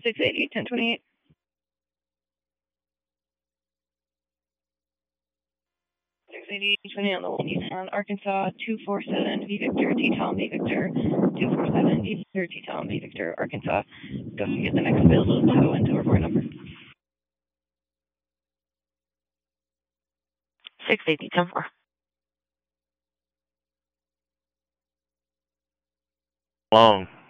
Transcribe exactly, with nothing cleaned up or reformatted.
six eighty, ten twenty-eight. six eighty, twenty on the one on Arkansas, two four seven, V Victor, T-Tom, V Victor, two four seven, V Victor, T-Tom, V Victor, Arkansas. Go and get the next available tow and tow report number. six eighty, ten four. Long.